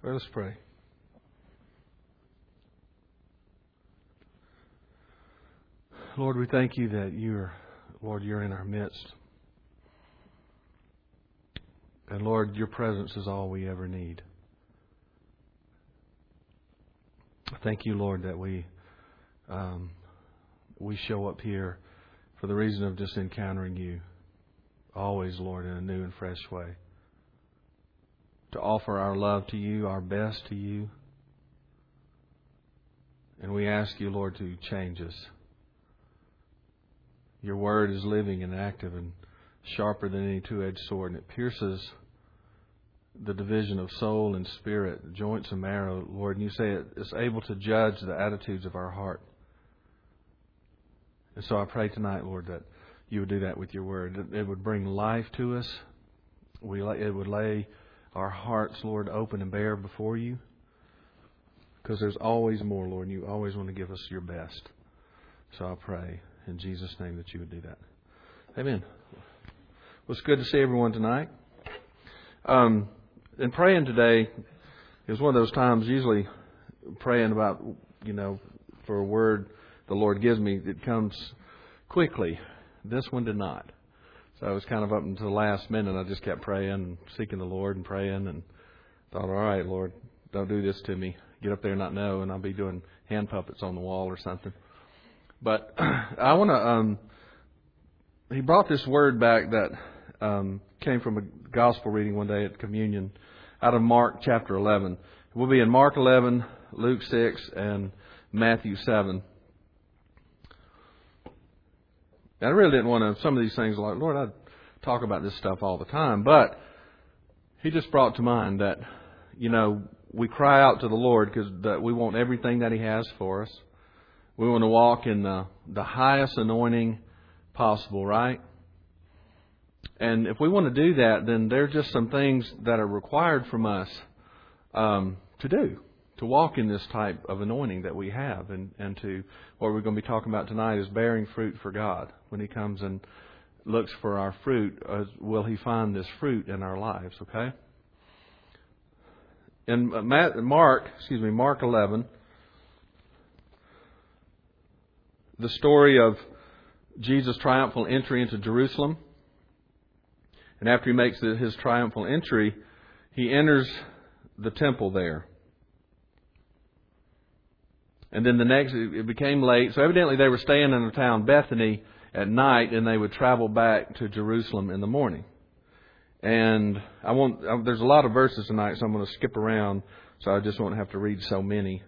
Let us pray. Lord, we thank you that you're in our midst. And Lord, your presence is all we ever need. Thank you, Lord, that we show up here for the reason of just encountering you. Always, Lord, in a new and fresh way. To offer our love to you, our best to you. And we ask you, Lord, to change us. Your word is living and active and sharper than any two-edged sword, and it pierces the division of soul and spirit, joints and marrow, Lord. And you say it's able to judge the attitudes of our heart. And so I pray tonight, Lord, that you would do that with your word. That it would bring life to us. It would lay our hearts, Lord, open and bare before you. Because there's always more, Lord, and you always want to give us your best. So I pray in Jesus' name that you would do that. Amen. Well, it's good to see everyone tonight. In praying today, it was one of those times, usually praying about, for a word the Lord gives me, it comes quickly. This one did not. So I was kind of up until the last minute. I just kept praying and seeking the Lord and praying and thought, all right, Lord, don't do this to me. Get up there and not know, and I'll be doing hand puppets on the wall or something. But I want to, he brought this word back that came from a gospel reading one day at communion out of Mark chapter 11. We'll be in Mark 11, Luke 6, and Matthew 7. I really didn't want to, some of these things, like, Lord, I talk about this stuff all the time. But he just brought to mind that, we cry out to the Lord because we want everything that he has for us. We want to walk in the highest anointing possible, right? And if we want to do that, then there are just some things that are required from us to do, to walk in this type of anointing that we have. And to what we're going to be talking about tonight is bearing fruit for God. When he comes and looks for our fruit, will he find this fruit in our lives, okay? In Mark 11, the story of Jesus' triumphal entry into Jerusalem. And after he makes his triumphal entry, he enters the temple there. And then it became late. So evidently they were staying in the town Bethany at night, and they would travel back to Jerusalem in the morning. And there's a lot of verses tonight, so I'm going to skip around, so I just won't have to read so many.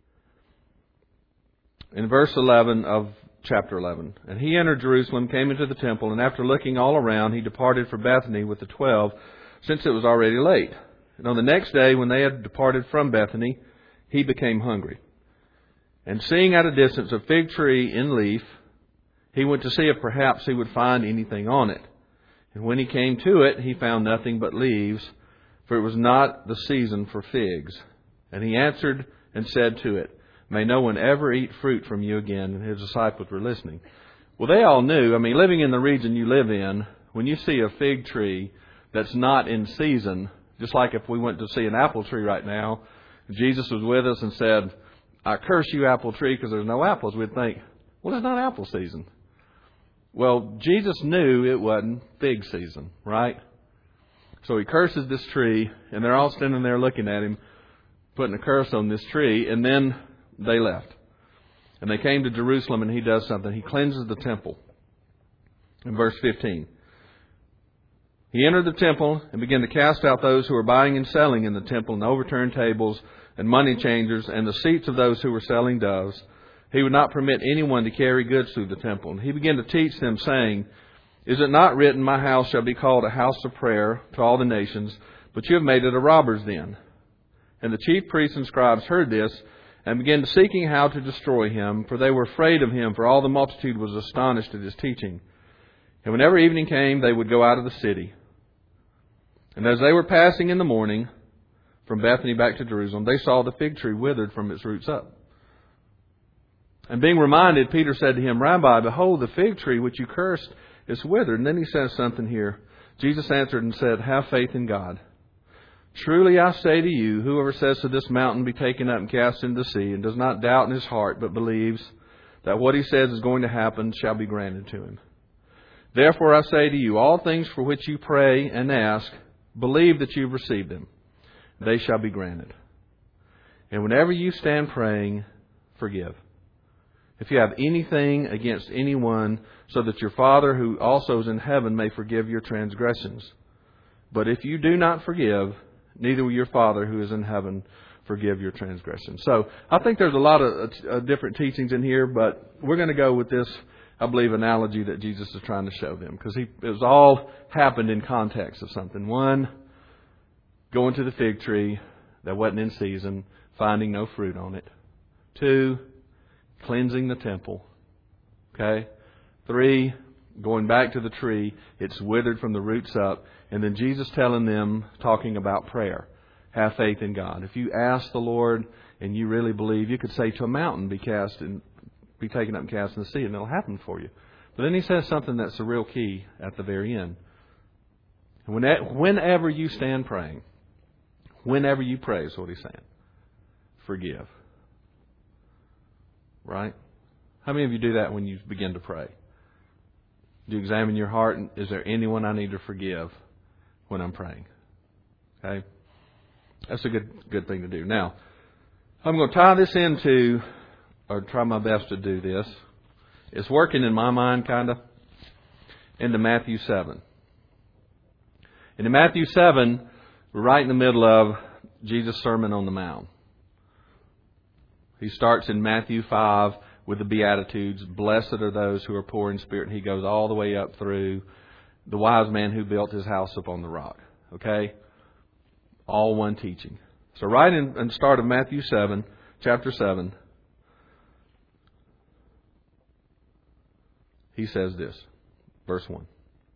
In verse 11 of chapter 11, and he entered Jerusalem, came into the temple, and after looking all around, he departed for Bethany with the 12, since it was already late. And on the next day, when they had departed from Bethany, he became hungry. And seeing at a distance a fig tree in leaf, he went to see if perhaps he would find anything on it. And when he came to it, he found nothing but leaves, for it was not the season for figs. And he answered and said to it, "May no one ever eat fruit from you again." And his disciples were listening. Well, they all knew, living in the region you live in, when you see a fig tree that's not in season, just like if we went to see an apple tree right now, Jesus was with us and said, "I curse you, apple tree, because there's no apples," we'd think, well, it's not apple season. Well, Jesus knew it wasn't fig season, right? So he curses this tree, and they're all standing there looking at him, putting a curse on this tree, and then they left. And they came to Jerusalem, and he does something. He cleanses the temple. In verse 15. He entered the temple and began to cast out those who were buying and selling in the temple, and overturned tables and money changers and the seats of those who were selling doves. He would not permit anyone to carry goods through the temple. And he began to teach them, saying, "Is it not written, my house shall be called a house of prayer to all the nations, but you have made it a robber's den?" And the chief priests and scribes heard this, and began seeking how to destroy him, for they were afraid of him, for all the multitude was astonished at his teaching. And whenever evening came, they would go out of the city. And as they were passing in the morning from Bethany back to Jerusalem, they saw the fig tree withered from its roots up. And being reminded, Peter said to him, "Rabbi, behold, the fig tree which you cursed is withered." And then he says something here. Jesus answered and said, "Have faith in God. Truly I say to you, whoever says to this mountain, be taken up and cast into the sea, and does not doubt in his heart, but believes that what he says is going to happen, shall be granted to him. Therefore I say to you, all things for which you pray and ask, believe that you've received them. They shall be granted. And whenever you stand praying, forgive. If you have anything against anyone, so that your Father who also is in heaven may forgive your transgressions. But if you do not forgive, neither will your Father who is in heaven forgive your transgressions. So I think there's a lot of different teachings in here, but we're going to go with this, I believe, analogy that Jesus is trying to show them. Because it was all happened in context of something. One, going to the fig tree that wasn't in season, finding no fruit on it. Two, cleansing the temple. Okay? Three, going back to the tree, it's withered from the roots up. And then Jesus telling them, talking about prayer. Have faith in God. If you ask the Lord and you really believe, you could say to a mountain, be taken up and cast in the sea, and it'll happen for you. But then he says something that's the real key at the very end. Whenever you stand praying, whenever you pray is what he's saying. Forgive. Right? How many of you do that when you begin to pray? Do you examine your heart? And is there anyone I need to forgive when I'm praying? Okay? That's a good thing to do. Now, I'm going to tie this into, or try my best to do this. It's working in my mind, kind of, into Matthew 7. And in Matthew 7, we're right in the middle of Jesus' Sermon on the Mount. He starts in Matthew 5 with the Beatitudes. Blessed are those who are poor in spirit. And he goes all the way up through the wise man who built his house upon the rock. Okay? All one teaching. So right in the start of Matthew 7, chapter 7, he says this, verse 1.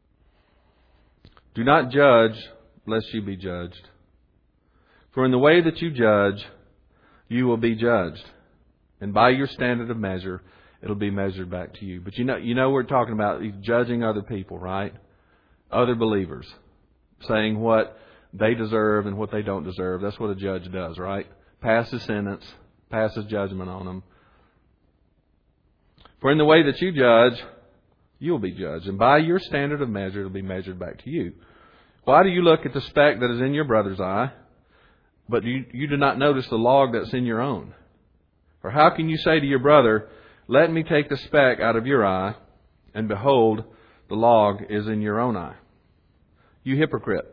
Do not judge, lest you be judged. For in the way that you judge, you will be judged. And by your standard of measure, it'll be measured back to you. But you know we're talking about judging other people, right? Other believers. Saying what they deserve and what they don't deserve. That's what a judge does, right? Passes sentence, passes judgment on them. For in the way that you judge, you'll be judged. And by your standard of measure, it'll be measured back to you. Why do you look at the speck that is in your brother's eye, but you do not notice the log that's in your own? Or how can you say to your brother, let me take the speck out of your eye, and behold, the log is in your own eye? You hypocrite.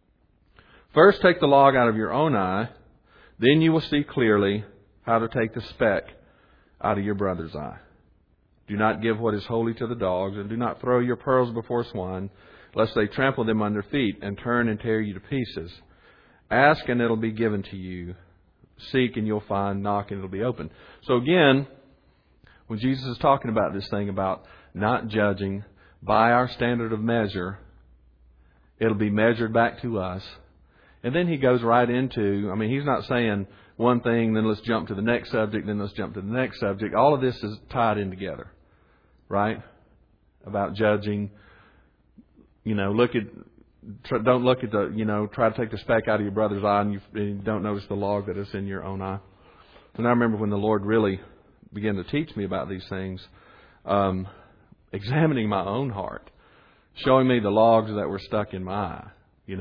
First take the log out of your own eye, then you will see clearly how to take the speck out of your brother's eye. Do not give what is holy to the dogs, and do not throw your pearls before swine, lest they trample them under feet and turn and tear you to pieces. Ask and it'll be given to you. Seek and you'll find. Knock and it'll be open. So again, when Jesus is talking about this thing about not judging by our standard of measure, it'll be measured back to us. And then he goes right into, he's not saying one thing, then let's jump to the next subject, then let's jump to the next subject. All of this is tied in together, right? About judging. Don't look at try to take the speck out of your brother's eye and you don't notice the log that is in your own eye. And I remember when the Lord really began to teach me about these things, examining my own heart, showing me the logs that were stuck in my eye,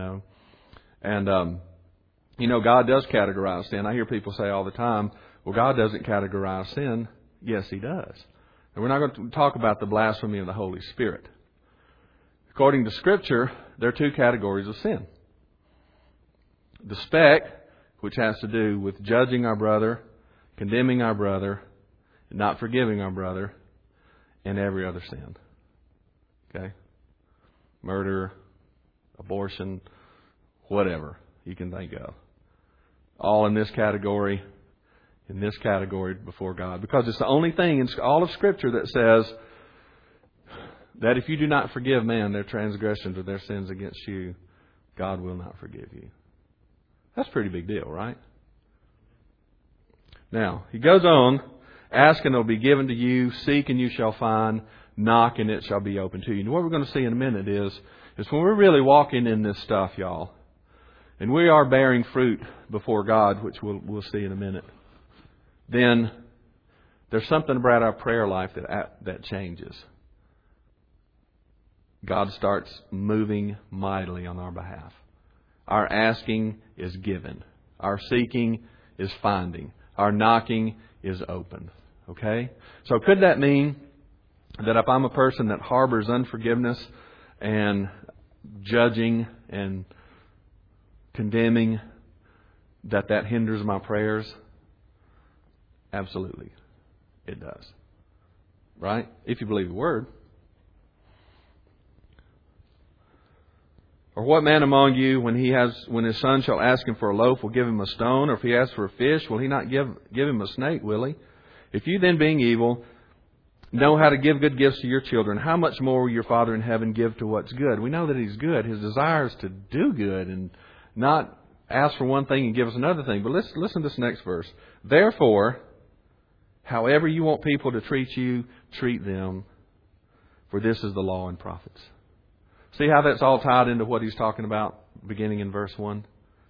And, God does categorize sin. I hear people say all the time, well, God doesn't categorize sin. Yes, He does. And we're not going to talk about the blasphemy of the Holy Spirit. According to Scripture, there are two categories of sin. The speck, which has to do with judging our brother, condemning our brother, not forgiving our brother, and every other sin. Okay? Murder, abortion, whatever you can think of. All in this category before God. Because it's the only thing in all of Scripture that says that if you do not forgive man their transgressions or their sins against you, God will not forgive you. That's a pretty big deal, right? Now, he goes on, ask and it will be given to you, seek and you shall find, knock and it shall be open to you. And what we're going to see in a minute is when we're really walking in this stuff, y'all, and we are bearing fruit before God, which we'll see in a minute, then there's something about our prayer life that changes. God starts moving mightily on our behalf. Our asking is given. Our seeking is finding. Our knocking is opened. Okay? So could that mean that if I'm a person that harbors unforgiveness and judging and condemning, that hinders my prayers? Absolutely. It does. Right? If you believe the Word. Or what man among you, when his son shall ask him for a loaf, will give him a stone? Or if he asks for a fish, will he not give him a snake, will he? If you then, being evil, know how to give good gifts to your children, how much more will your Father in heaven give to what's good? We know that He's good. His desire is to do good and not ask for one thing and give us another thing. But let's listen to this next verse. Therefore, however you want people to treat you, treat them, for this is the law and prophets. See how that's all tied into what he's talking about beginning in verse 1?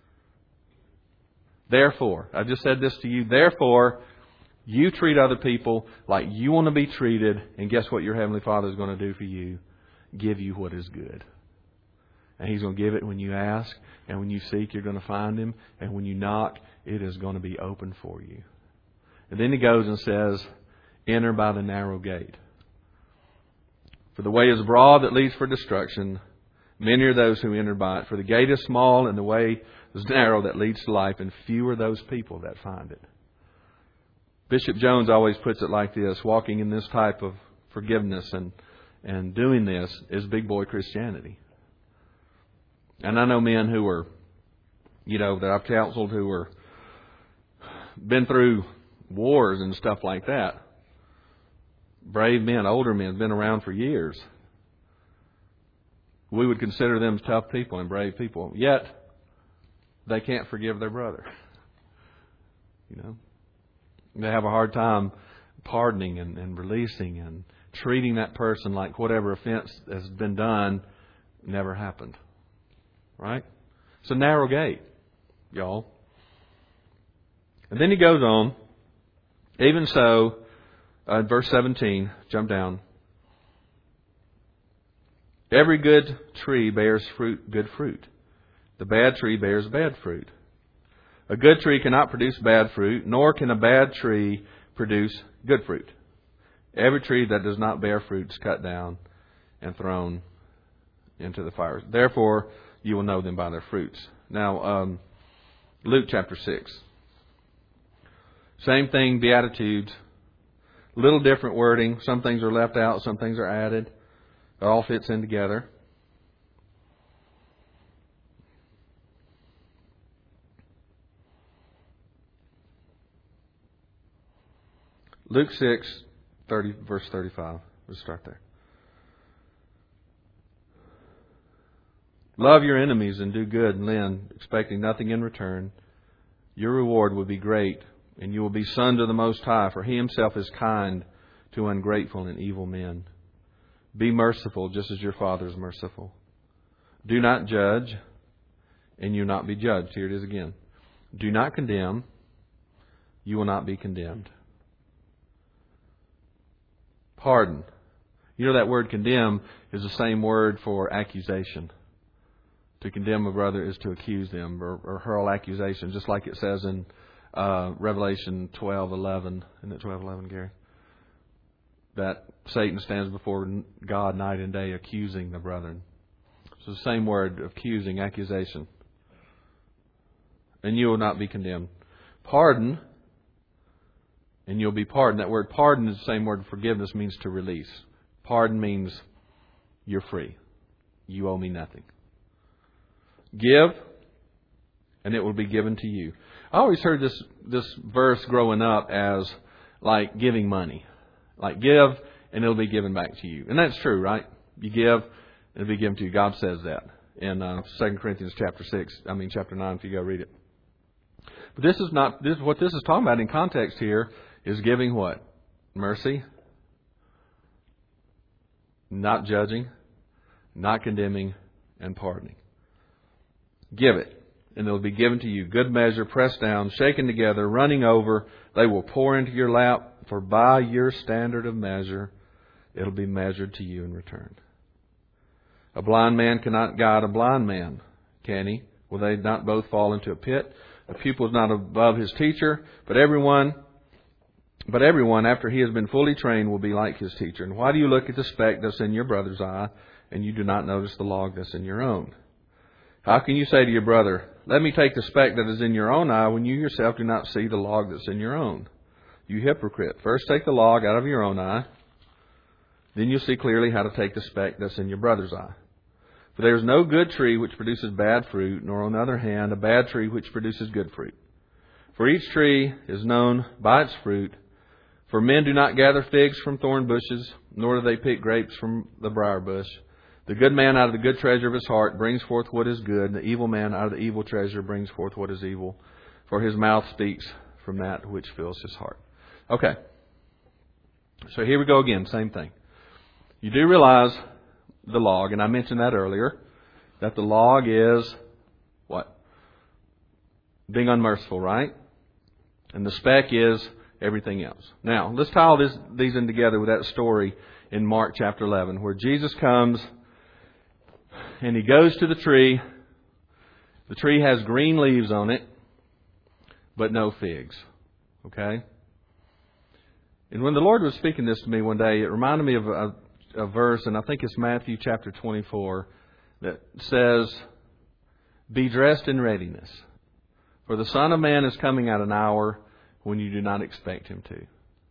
Therefore, I just said this to you, therefore, you treat other people like you want to be treated, and guess what your Heavenly Father is going to do for you? Give you what is good. And He's going to give it when you ask, and when you seek, you're going to find Him, and when you knock, it is going to be open for you. And then he goes and says, enter by the narrow gate. For the way is broad that leads for destruction. Many are those who enter by it. For the gate is small and the way is narrow that leads to life, and few are those people that find it. Bishop Jones always puts it like this: walking in this type of forgiveness and doing this is big boy Christianity. And I know men who are, that I've counseled who are been through wars and stuff like that. Brave men, older men, been around for years. We would consider them tough people and brave people. Yet, they can't forgive their brother. They have a hard time pardoning and releasing and treating that person like whatever offense has been done never happened. Right? It's a narrow gate, y'all. And then he goes on. Even so, verse 17, jump down. Every good tree bears good fruit. The bad tree bears bad fruit. A good tree cannot produce bad fruit, nor can a bad tree produce good fruit. Every tree that does not bear fruit is cut down and thrown into the fire. Therefore, you will know them by their fruits. Now, Luke chapter 6. Same thing, Beatitudes. Little different wording. Some things are left out, some things are added. It all fits in together. Luke 6, verse 35. Let's start there. Love your enemies and do good and lend, expecting nothing in return. Your reward will be great, and you will be sons of the Most High, for He Himself is kind to ungrateful and evil men. Be merciful, just as your Father is merciful. Do not judge, and you will not be judged. Here it is again. Do not condemn, you will not be condemned. Pardon. That word condemn is the same word for accusation. To condemn a brother is to accuse them or hurl accusation, just like it says in Revelation 12:11. Isn't it 12:11, Gary? That Satan stands before God night and day accusing the brethren. So the same word, accusing, accusation. And you will not be condemned. Pardon, and you'll be pardoned. That word pardon is the same word forgiveness, means to release. Pardon means you're free. You owe me nothing. Give, and it will be given to you. I always heard this verse growing up as like giving money. Like give, and it'll be given back to you. And that's true, right? You give, and it'll be given to you. God says that in 2 Corinthians chapter 9, if you go read it. But this is not, what this is talking about in context here is giving what? Mercy. Not judging, not condemning, and pardoning. Give it. and it'll be given to you. Good measure, pressed down, shaken together, running over. They will pour into your lap, for by your standard of measure, it'll be measured to you in return. A blind man cannot guide a blind man, can he? Will they not both fall into a pit? A pupil is not above his teacher, but everyone, after he has been fully trained, will be like his teacher. And why do you look at the speck that's in your brother's eye, and you do not notice the log that's in your own? How can you say to your brother, let me take the speck that is in your own eye, when you yourself do not see the log that's in your own? You hypocrite, first take the log out of your own eye, then you'll see clearly how to take the speck that's in your brother's eye. For there is no good tree which produces bad fruit, nor on the other hand a bad tree which produces good fruit. For each tree is known by its fruit. For men do not gather figs from thorn bushes, nor do they pick grapes from the briar bush. The good man out of the good treasure of his heart brings forth what is good, and the evil man out of the evil treasure brings forth what is evil. For his mouth speaks from that which fills his heart. Okay. So here we go again, same thing. You do realize the log, and I mentioned that earlier, that the log is what? Being unmerciful, right? And the speck is everything else. Now, let's tie all these in together with that story in Mark chapter 11, where Jesus comes and he goes to the tree. The tree has green leaves on it, but no figs. Okay? And when the Lord was speaking this to me one day, it reminded me of a verse, and I think it's Matthew chapter 24, that says, be dressed in readiness, for the Son of Man is coming at an hour when you do not expect Him to.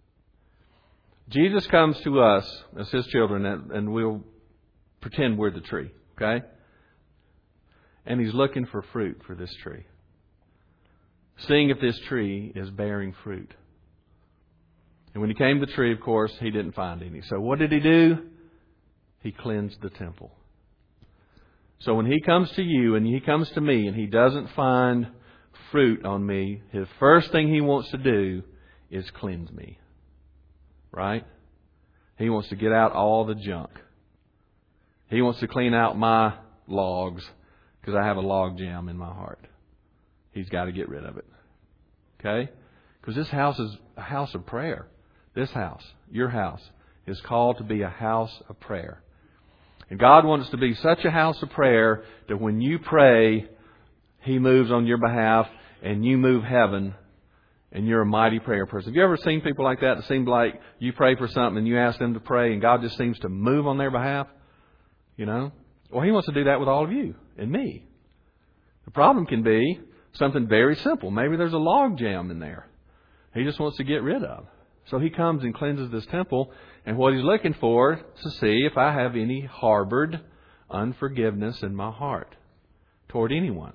Jesus comes to us as His children, and we'll pretend we're the tree, okay? And He's looking for fruit for this tree, seeing if this tree is bearing fruit. And when He came to the tree, of course, He didn't find any. So what did He do? He cleansed the temple. So when He comes to you and He comes to me and He doesn't find fruit on me, His first thing He wants to do is cleanse me. Right? He wants to get out all the junk. He wants to clean out my logs because I have a log jam in my heart. He's got to get rid of it. Okay? Because this house is a house of prayer. This house, your house, is called to be a house of prayer. And God wants to be such a house of prayer that when you pray, He moves on your behalf and you move heaven and you're a mighty prayer person. Have you ever seen people like that? It seems like you pray for something and you ask them to pray and God just seems to move on their behalf. You know? Well, He wants to do that with all of you and me. The problem can be something very simple. Maybe there's a log jam in there He just wants to get rid of. So He comes and cleanses this temple, and what He's looking for is to see if I have any harbored unforgiveness in my heart toward anyone,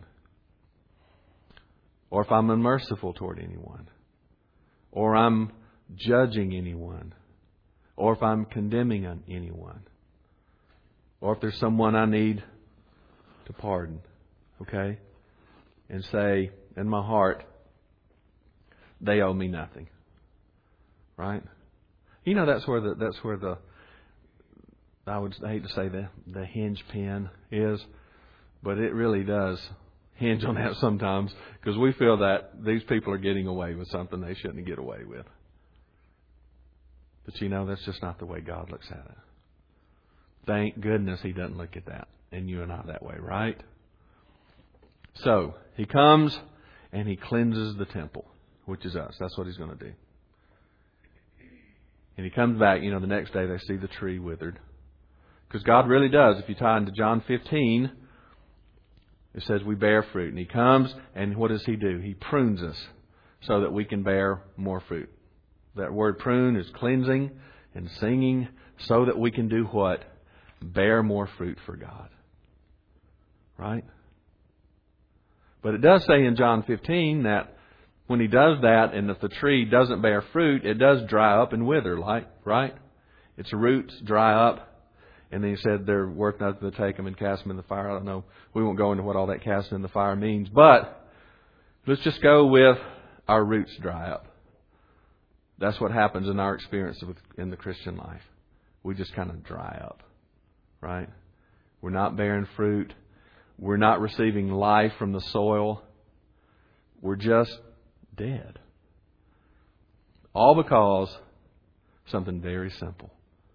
or if I'm unmerciful toward anyone, or I'm judging anyone, or if I'm condemning anyone, or if there's someone I need to pardon, okay, and say in my heart, they owe me nothing. Right? You know, that's where the I hate to say the hinge pin is, but it really does hinge on that sometimes, because we feel that these people are getting away with something they shouldn't get away with. But you know, that's just not the way God looks at it. Thank goodness He doesn't look at that, and you and I that way, right? So He comes and He cleanses the temple, which is us. That's what He's going to do. And He comes back, the next day they see the tree withered. Because God really does. If you tie into John 15, it says we bear fruit. And He comes, and what does He do? He prunes us so that we can bear more fruit. That word prune is cleansing and singing so that we can do what? Bear more fruit for God. Right? But it does say in John 15 that when He does that, and if the tree doesn't bear fruit, it does dry up and wither, right? Its roots dry up. And then He said they're worth nothing to take them and cast them in the fire. I don't know. We won't go into what all that casting in the fire means. But let's just go with our roots dry up. That's what happens in our experience in the Christian life. We just kind of dry up, right? We're not bearing fruit. We're not receiving life from the soil. We're just dead. All because something very simple.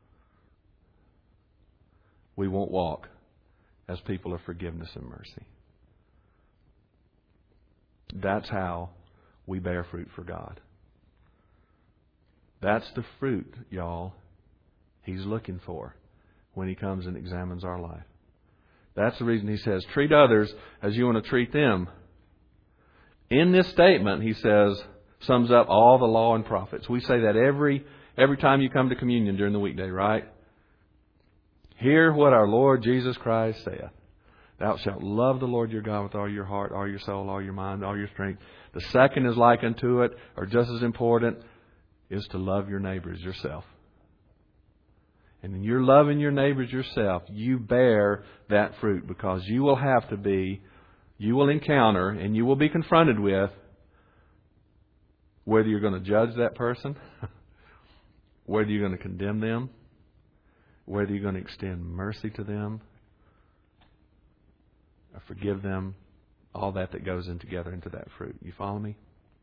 We won't walk as people of forgiveness and mercy. That's how we bear fruit for God. That's the fruit, y'all, He's looking for when He comes and examines our life. That's the reason He says, treat others as you want to treat them. In this statement, He says, sums up all the law and prophets. We say that every time you come to communion during the weekday, right? Hear what our Lord Jesus Christ saith. Thou shalt love the Lord your God with all your heart, all your soul, all your mind, all your strength. The second is like unto it, or just as important, is to love your neighbors yourself. And when you're loving your neighbors yourself, you bear that fruit, because you will encounter and you will be confronted with whether you're going to judge that person, whether you're going to condemn them, whether you're going to extend mercy to them, or forgive them, all that goes in together into that fruit. You follow me?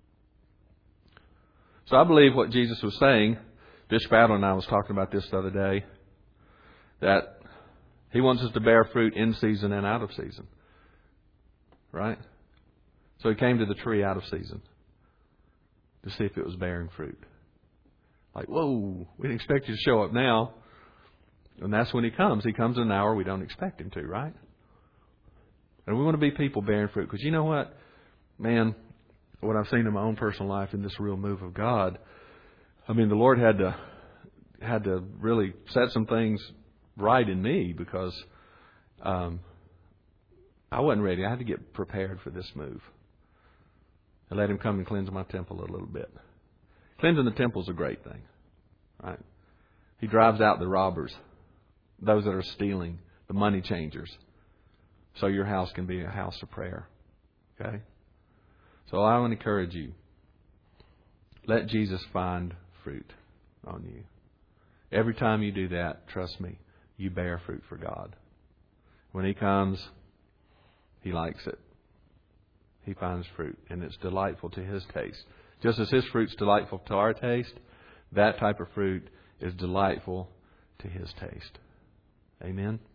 So I believe what Jesus was saying, Bishop Adler and I was talking about this the other day, that He wants us to bear fruit in season and out of season. Right? So He came to the tree out of season to see if it was bearing fruit. Like, whoa, we didn't expect you to show up now. And that's when He comes. He comes in an hour we don't expect Him to, right? And we want to be people bearing fruit. Because you know what? Man, what I've seen in my own personal life in this real move of God, I mean, the Lord had to really set some things right in me, because I wasn't ready. I had to get prepared for this move. I let Him come and cleanse my temple a little bit. Cleansing the temple is a great thing, right? He drives out the robbers, those that are stealing, the money changers, so your house can be a house of prayer. Okay? So I want to encourage you. Let Jesus find fruit on you. Every time you do that, trust me, you bear fruit for God. When He comes, He likes it. He finds fruit, and it's delightful to His taste. Just as His fruit's delightful to our taste, that type of fruit is delightful to His taste. Amen?